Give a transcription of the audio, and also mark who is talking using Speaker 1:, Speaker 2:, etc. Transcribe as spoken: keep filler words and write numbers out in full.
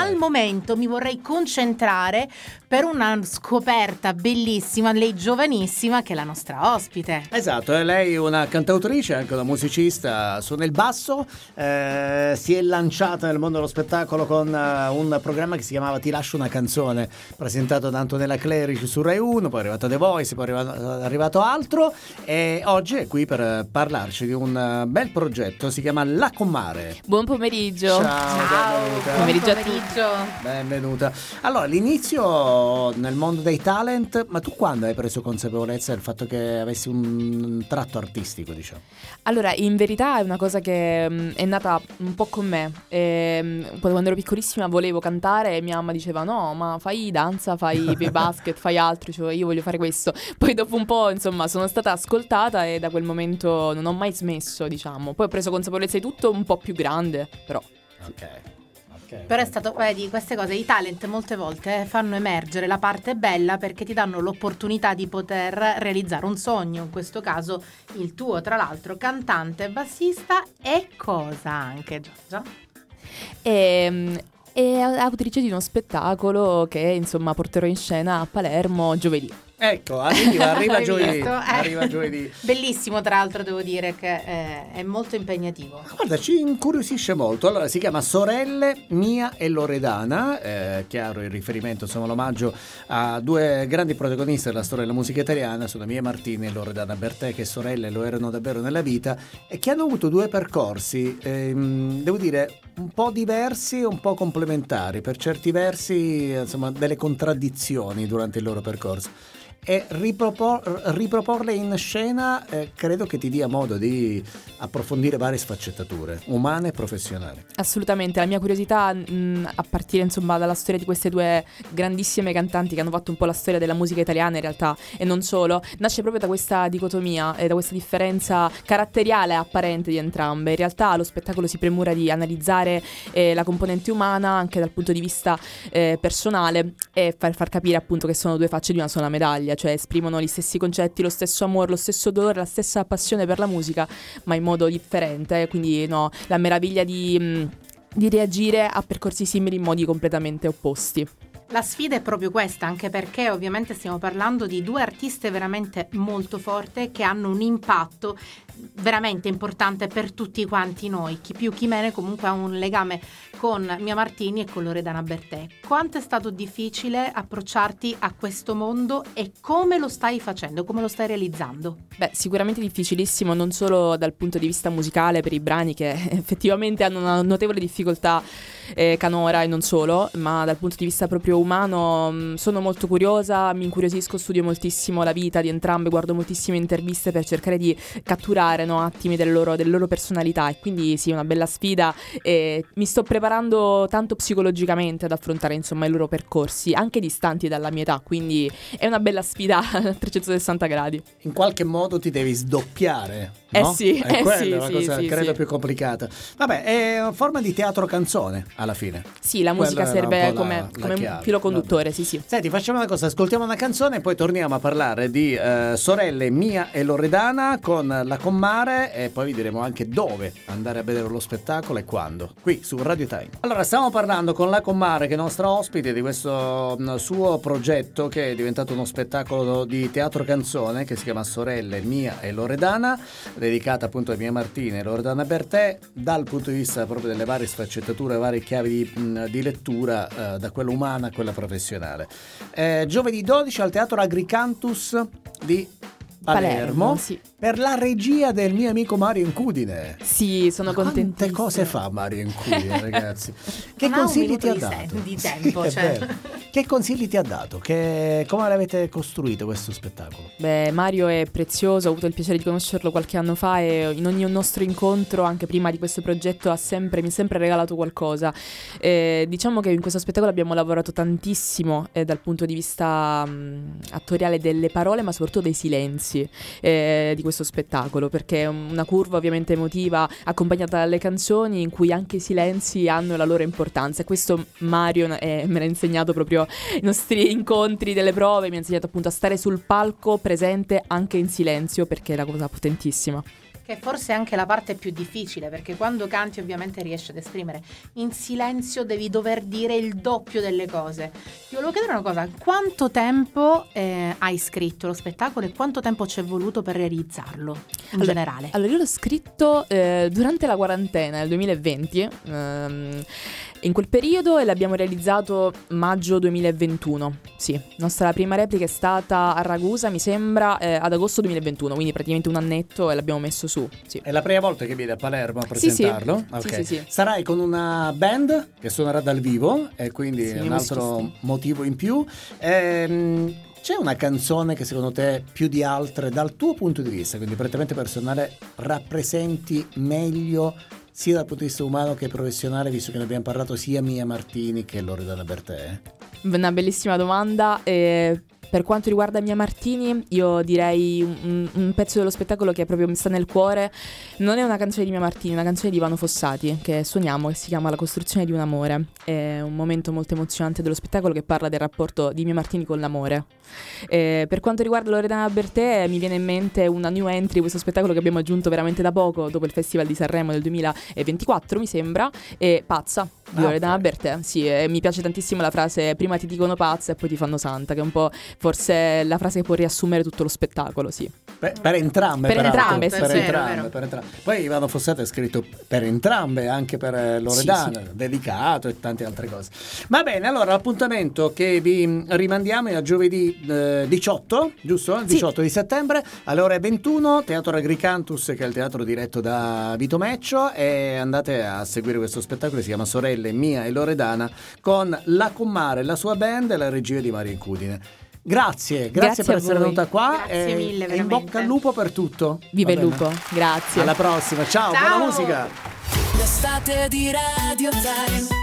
Speaker 1: al momento mi vorrei concentrare per una scoperta bellissima, lei giovanissima, che è la nostra ospite.
Speaker 2: Esatto, è lei una cantautrice, anche una musicista, suona il basso, eh, si è lanciata nel mondo dello spettacolo con uh, un programma che si chiamava Ti lascio una canzone, presentato da Antonella Clerici su Rai uno, poi è arrivato The Voice, poi è arrivato, è arrivato altro, e oggi è qui per parlarci di un bel progetto, si chiama La Comare.
Speaker 3: Buon pomeriggio.
Speaker 2: Ciao,
Speaker 1: Ciao,
Speaker 2: benvenuta.
Speaker 3: Pomeriggio a
Speaker 1: pomeriggio.
Speaker 2: Benvenuta. Allora, l'inizio nel mondo dei talent, ma tu quando hai preso consapevolezza del fatto che avessi un tratto artistico, diciamo?
Speaker 3: Allora, in verità è una cosa che mh, è nata un po' con me. E, mh, quando ero piccolissima volevo cantare e mia mamma diceva no, ma fai danza, fai basket, fai altro, cioè io voglio fare questo. Poi dopo un po', insomma, sono stata ascoltata e da quel momento non ho mai smesso, diciamo. Poi ho preso consapevolezza di tutto un po' più grande, però.
Speaker 2: Ok. Okay,
Speaker 1: Però è
Speaker 2: okay.
Speaker 1: stato, vedi, queste cose, i talent molte volte fanno emergere la parte bella perché ti danno l'opportunità di poter realizzare un sogno, in questo caso il tuo, tra l'altro, cantante, bassista e cosa anche, Giorgia?
Speaker 3: E, e autrice di uno spettacolo che insomma porterò in scena a Palermo giovedì.
Speaker 2: Ecco, arriva, arriva
Speaker 1: Hai
Speaker 2: giovedì,
Speaker 1: visto? Eh.
Speaker 2: arriva giovedì.
Speaker 1: Bellissimo, tra l'altro devo dire che è, è molto impegnativo.
Speaker 2: Guarda, ci incuriosisce molto. Allora, si chiama Sorelle Mia e Loredana, eh, chiaro il riferimento, insomma l'omaggio a due grandi protagonisti della storia della musica italiana, sono Mia Martini e Loredana Bertè, che sorelle lo erano davvero nella vita e che hanno avuto due percorsi, ehm, devo dire, un po' diversi e un po' complementari, per certi versi, insomma, delle contraddizioni durante il loro percorso. E ripropor- riproporle in scena eh, credo che ti dia modo di approfondire varie sfaccettature umane e professionali.
Speaker 3: Assolutamente, la mia curiosità mh, a partire insomma dalla storia di queste due grandissime cantanti che hanno fatto un po' la storia della musica italiana in realtà e non solo, nasce proprio da questa dicotomia e da questa differenza caratteriale apparente di entrambe. In realtà lo spettacolo si premura di analizzare eh, la componente umana anche dal punto di vista eh, personale e far, far capire appunto che sono due facce di una sola medaglia, cioè esprimono gli stessi concetti, lo stesso amore, lo stesso dolore, la stessa passione per la musica, ma in modo differente. Quindi no, la meraviglia di, mh, di reagire a percorsi simili in modi completamente opposti.
Speaker 1: La sfida è proprio questa, anche perché ovviamente stiamo parlando di due artiste veramente molto forti che hanno un impatto veramente importante per tutti quanti noi, chi più chi meno comunque ha un legame con Mia Martini e con Loredana Bertè. Quanto è stato difficile approcciarti a questo mondo e come lo stai facendo, come lo stai realizzando?
Speaker 3: Beh, sicuramente difficilissimo, non solo dal punto di vista musicale per i brani che effettivamente hanno una notevole difficoltà eh, canora e non solo, ma dal punto di vista proprio umano mh, sono molto curiosa, mi incuriosisco, studio moltissimo la vita di entrambe, guardo moltissime interviste per cercare di catturare no, attimi delle loro, delle loro personalità, e quindi sì, una bella sfida e mi sto preparando tanto psicologicamente ad affrontare insomma i loro percorsi, anche distanti dalla mia età, quindi è una bella sfida a trecentosessanta gradi.
Speaker 2: In qualche modo ti devi sdoppiare,
Speaker 3: Eh
Speaker 2: no?
Speaker 3: sì,
Speaker 2: è
Speaker 3: eh
Speaker 2: quella
Speaker 3: sì,
Speaker 2: la
Speaker 3: sì,
Speaker 2: cosa
Speaker 3: sì,
Speaker 2: credo
Speaker 3: sì.
Speaker 2: più complicata. Vabbè, è una forma di teatro canzone alla fine.
Speaker 3: Sì, la musica
Speaker 2: Quella era un
Speaker 3: serve
Speaker 2: po'
Speaker 3: come,
Speaker 2: la- la
Speaker 3: come un
Speaker 2: chiave.
Speaker 3: filo conduttore,
Speaker 2: Vabbè.
Speaker 3: sì sì.
Speaker 2: Senti, facciamo una cosa, ascoltiamo una canzone e poi torniamo a parlare di eh, Sorelle Mia e Loredana con La Comare e poi vi diremo anche dove andare a vedere lo spettacolo e quando, qui su Radio Time. Allora, stiamo parlando con La Comare, che è nostra ospite, di questo mh, suo progetto che è diventato uno spettacolo di teatro canzone che si chiama Sorelle Mia e Loredana, dedicata appunto a Mia Martini e Loredana Bertè, dal punto di vista proprio delle varie sfaccettature, varie chiavi di, mh, di lettura, eh, da quella umana a quella professionale. Eh, giovedì dodici al Teatro Agricantus di Palermo,
Speaker 3: Palermo, sì.
Speaker 2: per la regia del mio amico Mario Incudine.
Speaker 3: Sì, sono
Speaker 2: Ma
Speaker 3: contentissima.
Speaker 2: quante cose fa Mario Incudine, ragazzi? Che
Speaker 1: Non ha un
Speaker 2: consigli ti ha
Speaker 1: minuto di
Speaker 2: dato?
Speaker 1: se- di tempo,
Speaker 2: Sì, è
Speaker 1: cioè.
Speaker 2: vero. Che consigli ti ha dato? Che, come l'avete costruito questo spettacolo?
Speaker 3: Beh, Mario è prezioso, ho avuto il piacere di conoscerlo qualche anno fa e in ogni nostro incontro, anche prima di questo progetto, ha sempre, mi ha sempre regalato qualcosa. Eh, diciamo che in questo spettacolo abbiamo lavorato tantissimo eh, dal punto di vista mh, attoriale delle parole, ma soprattutto dei silenzi eh, di questo spettacolo, perché è una curva ovviamente emotiva accompagnata dalle canzoni in cui anche i silenzi hanno la loro importanza, e questo Mario eh, me l'ha insegnato proprio i nostri incontri delle prove, mi ha insegnato appunto a stare sul palco presente anche in silenzio, perché è la cosa potentissima.
Speaker 1: Che forse è anche la parte più difficile, perché quando canti ovviamente riesci ad esprimere, in silenzio devi dover dire il doppio delle cose. Ti volevo chiedere una cosa: quanto tempo eh, hai scritto lo spettacolo e quanto tempo ci è voluto per realizzarlo in
Speaker 3: allora,
Speaker 1: generale?
Speaker 3: Allora, io l'ho scritto eh, durante la quarantena nel duemilaventi, ehm, in quel periodo, e l'abbiamo realizzato maggio duemilaventuno. Sì, nostra prima replica è stata a Ragusa, mi sembra, eh, ad agosto duemilaventuno, quindi praticamente un annetto, e l'abbiamo messo su. Sì.
Speaker 2: È la prima volta che vieni a Palermo a presentarlo?
Speaker 3: Sì, sì.
Speaker 2: Okay.
Speaker 3: Sì, sì, sì.
Speaker 2: Sarai con una band che suonerà dal vivo, e quindi
Speaker 3: sì,
Speaker 2: è un altro motivo in più. Ehm, c'è una canzone che secondo te, più di altre, dal tuo punto di vista, quindi prettamente personale, rappresenti meglio sia dal punto di vista umano che professionale, visto che ne abbiamo parlato sia Mia Martini che Loredana Bertè?
Speaker 3: Una bellissima domanda. E per quanto riguarda Mia Martini, io direi un, un pezzo dello spettacolo che proprio mi sta nel cuore. Non è una canzone di Mia Martini, è una canzone di Ivano Fossati che suoniamo, che si chiama La costruzione di un amore. È un momento molto emozionante dello spettacolo che parla del rapporto di Mia Martini con l'amore. E per quanto riguarda Loredana Bertè, mi viene in mente una new entry, questo spettacolo che abbiamo aggiunto veramente da poco, dopo il Festival di Sanremo del duemilaventiquattro, mi sembra, è Pazza di
Speaker 2: Ah,
Speaker 3: Loredana
Speaker 2: okay.
Speaker 3: Bertè. Sì, e mi piace tantissimo la frase "prima ti dicono pazza e poi ti fanno santa", che è un po' forse la frase che può riassumere tutto lo spettacolo, sì.
Speaker 2: Per, per entrambe,
Speaker 3: Per
Speaker 2: peraltro.
Speaker 3: entrambe, sì,
Speaker 2: per,
Speaker 3: sì,
Speaker 2: entrambe
Speaker 1: vero.
Speaker 2: per entrambe. Poi Ivano Fossati ha scritto per entrambe, anche per Loredana,
Speaker 3: Sì,
Speaker 2: dedicato e tante altre cose. Va bene, allora l'appuntamento che vi rimandiamo è a giovedì eh, diciotto, giusto? Il diciotto di settembre alle ore ventuno, Teatro Agricantus, che è il teatro diretto da Vito Meccio, e andate a seguire questo spettacolo, si chiama Sorelle, Mia e Loredana, con la Commare, la sua band e la regia di Mario Incudine. Grazie, grazie,
Speaker 3: Grazie
Speaker 2: per
Speaker 3: a
Speaker 2: essere
Speaker 3: voi.
Speaker 2: venuta qua.
Speaker 1: Grazie
Speaker 2: e,
Speaker 1: mille,
Speaker 2: e in
Speaker 1: veramente.
Speaker 2: bocca al lupo per tutto.
Speaker 3: Viva
Speaker 2: Va
Speaker 3: il
Speaker 2: bene?
Speaker 3: lupo, grazie.
Speaker 2: Alla prossima, ciao,
Speaker 1: Ciao.
Speaker 2: buona musica.
Speaker 4: L'estate di Radio Time.